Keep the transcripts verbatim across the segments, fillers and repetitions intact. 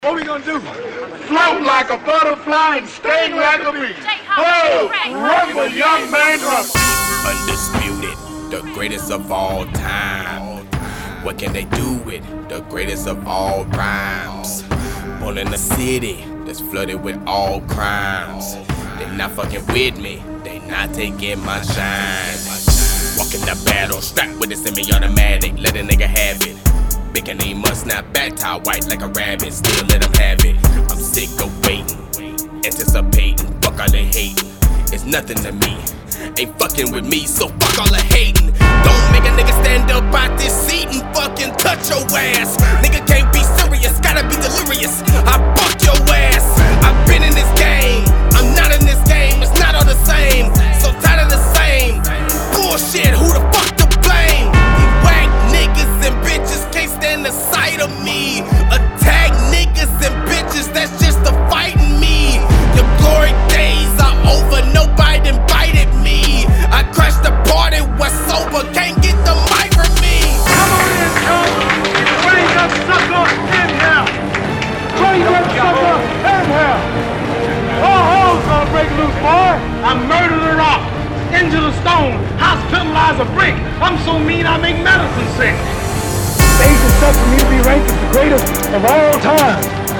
What we gonna do? Float like a butterfly and sting like a bee. Oh, rumble, young man, rumble. Undisputed, the greatest of all time. What can they do with the greatest of all rhymes? Born in a city that's flooded with all crimes. They not fucking with me, they not taking my shine. Walking the battle, strapped with a semi-automatic, let a nigga have it. Big and he must snap back, tie white like a rabbit, still let him have it. I'm sick of waiting, anticipating, fuck all they hating. It's nothing to me, ain't fucking with me, so fuck all the hating. Don't make a nigga stand up out this seat and fucking touch your ass. Nigga can't be serious, gotta be delirious. I fuck your ass. I've been in this game, I'm not in this game, it's not all the same. So tired of the same bullshit, who the fuck to blame? These whack niggas and bitches can't stand the sight of me. Attack niggas and bitches, that's just the fighting me. The glory days are over, nobody invited me. I crashed the party, was sober, can't get the mic from me. Come on in, come. Bring up sucker, inhale. Bring up sucker, inhale. All hoes gonna break loose, boy. I murdered a rock, into the stone, hospitalized a brick. I'm so mean I make medicine sick. Stage is set for me to be ranked as the greatest of all time.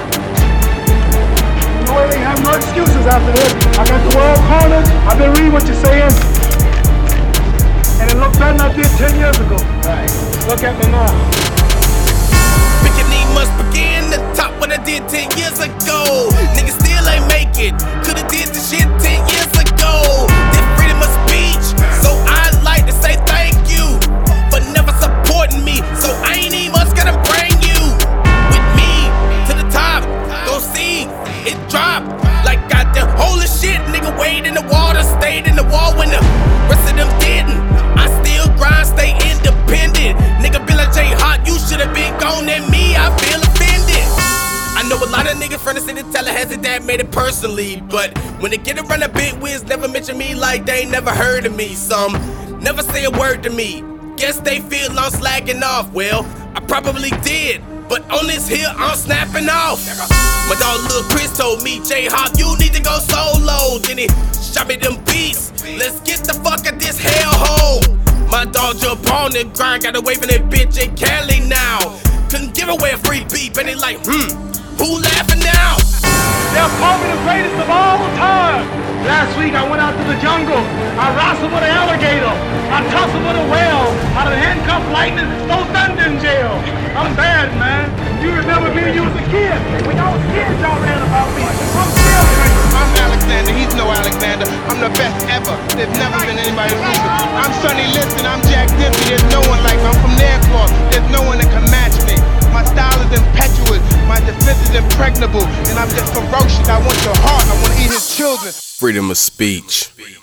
You know, they have no excuses after this. I got the world cornered. I've been reading what you're saying. And it looks better than I did ten years ago. Right. Look at me now. Picking must begin the top what I did ten years ago. Niggas still ain't make it. Could've did the shit ten years ago. This freedom of speech, so I'd like to say thank you for never supporting me. So I ain't even much gonna bring you with me to the top. Go see it drop like got the holy shit. Nigga wade in the water, stayed in the wall when the rest of them didn't. I still grind, stay independent. Nigga be like J Hot, you should've been gone than me. I feel offended. I know a lot of niggas from the city Tallahassee that made it personally, but when they get around a bit whiz, never mention me like they ain't never heard of me. Some never say a word to me. Guess they feel I'm slacking off. Well, I probably did, but on this here I'm snapping off. My dog Lil Chris told me, J Hop, you need to go solo. Then he shot me them beats. Let's get the fuck out this hellhole. My dog jump on the grind, got away from that bitch in Cali now. Couldn't give away a free beat, but they like, hmm, who laughing now? They'll call me the greatest of all time. Last week I went out to the jungle. I wrestled with an alligator. I tussled with a whale. Out of handcuffed lightning, throw thunder in jail. I'm bad, man. You remember me when you was a kid. When y'all was kids, y'all ran about me. I'm still great. I'm Alexander, he's no Alexander. I'm the best ever. There's never been anybody like me. I'm Sonny Liston, I'm Jack Dempsey. There's no one like me. I'm from Nairclaw. There's no one that can match me. My style is impetuous, my defense is impregnable, and I'm just ferocious. I want your heart, I want to eat his children. Freedom of speech.